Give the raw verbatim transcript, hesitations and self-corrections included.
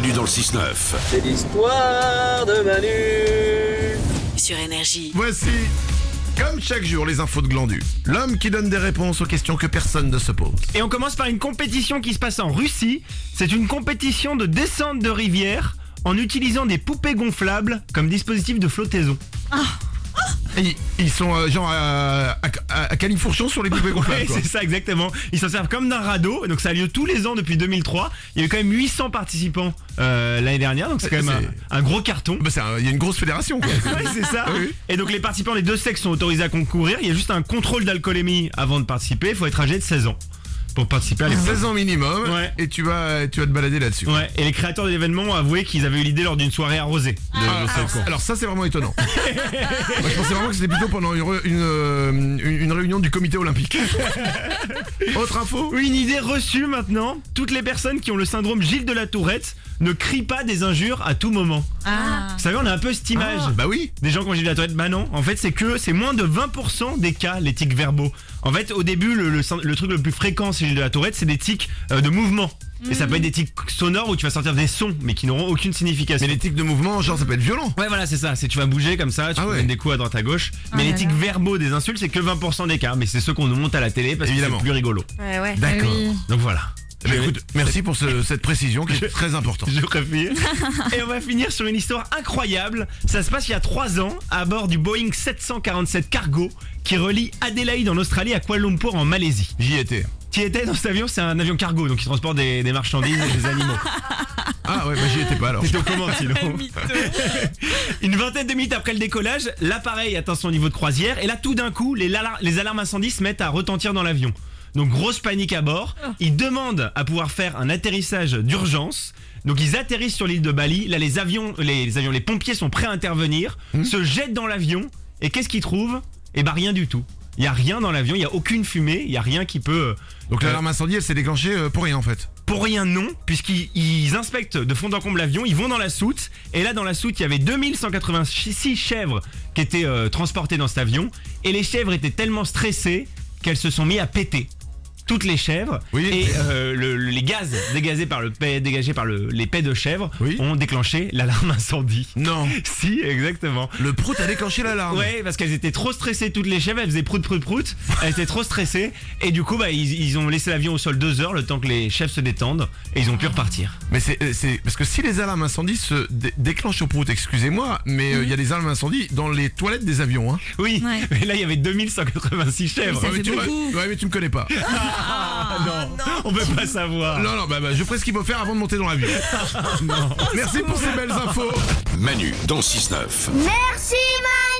Manu dans le six neuf. C'est l'histoire de Manu. Sur Énergie. Voici, comme chaque jour, les infos de Glandu. L'homme qui donne des réponses aux questions que personne ne se pose. Et on commence par une compétition qui se passe en Russie. C'est une compétition de descente de rivière en utilisant des poupées gonflables comme dispositif de flottaison. Et ils sont euh, genre à, à, à, à califourchon sur les poupées gonflables. Ouais, quoi. c'est ça exactement. Ils s'en servent comme d'un radeau. Donc ça a lieu tous les ans depuis deux mille trois. Il y a eu quand même huit cents participants euh, l'année dernière. Donc c'est quand même un, un gros carton. Bah, c'est un- il y a une grosse fédération quoi. Ouais, c'est ça. Oui. Et donc les participants des deux sexes sont autorisés à concourir. Il y a juste un contrôle d'alcoolémie avant de participer. Il faut être âgé de seize ans pour participer à l'épreuve. seize ans minimum. Ouais. Et tu vas, tu vas te balader là-dessus. Ouais, et les créateurs de l'événement ont avoué qu'ils avaient eu l'idée lors d'une soirée arrosée de, Ah, de ce alors, concours. alors ça c'est vraiment étonnant. Moi, je pensais vraiment que c'était plutôt pendant une, re- une, euh, une, une réunion du comité olympique. Autre info. Oui, une idée reçue maintenant. Toutes les personnes qui ont le syndrome Gilles de la Tourette ne crient pas des injures à tout moment. Ah. Vous savez, on a un peu cette image. Ah, bah oui. Des gens qui ont Gilles de la Tourette, bah non. En fait, c'est que c'est moins de vingt pour cent des cas, les tics verbaux. En fait, au début, le, le, le truc le plus fréquent chez Gilles de la Tourette, c'est des tics euh, de mouvement. Et ça peut être des tics sonores où tu vas sortir des sons, mais qui n'auront aucune signification. Mais les tics de mouvement, genre ça peut être violent. Ouais, voilà, c'est ça. C'est tu vas bouger comme ça, tu Ah peux ouais. mettre des coups à droite à gauche. Ah mais les là tics là. verbaux des insultes, c'est que vingt pour cent des cas. Mais c'est ceux qu'on nous monte à la télé parce que Évidemment. c'est plus rigolo. Ouais, ouais. D'accord. Oui. Donc voilà. Bah, Je- écoute, merci pour ce- cette précision qui est très importante. Je préfère. Et on va finir sur une histoire incroyable. Ça se passe il y a trois ans à bord du Boeing sept cent quarante-sept Cargo qui relie Adélaïde en Australie à Kuala Lumpur en Malaisie. J'y étais. Qui était dans cet avion, c'est un avion cargo, donc il transporte des, des marchandises et des animaux. Ah ouais, bah j'y étais pas alors. T'étais au commande sinon. Une vingtaine de minutes après le décollage, l'appareil atteint son niveau de croisière et là tout d'un coup, les, lala- les alarmes incendies se mettent à retentir dans l'avion. Donc grosse panique à bord. Ils demandent à pouvoir faire un atterrissage d'urgence. Donc ils atterrissent sur l'île de Bali. Là les avions, les, les avions, les pompiers sont prêts à intervenir, se jettent dans l'avion et qu'est-ce qu'ils trouvent ? Eh ben rien du tout. Il y a rien dans l'avion, il y a aucune fumée, il y a rien qui peut. Donc euh, l'alarme incendie, elle s'est déclenchée euh, pour rien en fait. Pour rien non, puisqu'ils ils inspectent de fond en comble l'avion, ils vont dans la soute, et là dans la soute il y avait deux mille cent quatre-vingt-six chèvres qui étaient euh, transportées dans cet avion, et les chèvres étaient tellement stressées qu'elles se sont mis à péter. Toutes les chèvres Oui. et euh, le- le- les gaz dégagés par, le paix, dégagés par le- les pets de chèvres Oui. ont déclenché l'alarme incendie. Non. Si, exactement. Le prout a déclenché l'alarme. Ouais, parce qu'elles étaient trop stressées toutes les chèvres, elles faisaient prout prout prout, elles étaient trop stressées et du coup bah ils, ils ont laissé l'avion au sol deux heures le temps que les chèvres se détendent et ils ont pu repartir. Mais c'est, euh, c'est parce que si les alarmes incendie se dé- déclenchent au prout, excusez-moi, mais euh, il y a des alarmes incendie dans les toilettes des avions. Hein. Oui, Ouais. mais là il y avait deux mille cent quatre-vingt-six chèvres. Ça Ouais, fait mais tu, beaucoup. ouais, mais tu me connais pas. Ah, non, on peut pas savoir. Non, non, bah, bah, je ferai ce qu'il faut faire avant de monter dans l'avion. Merci pour ces belles infos. Manu dans le six neuf. Merci Manu.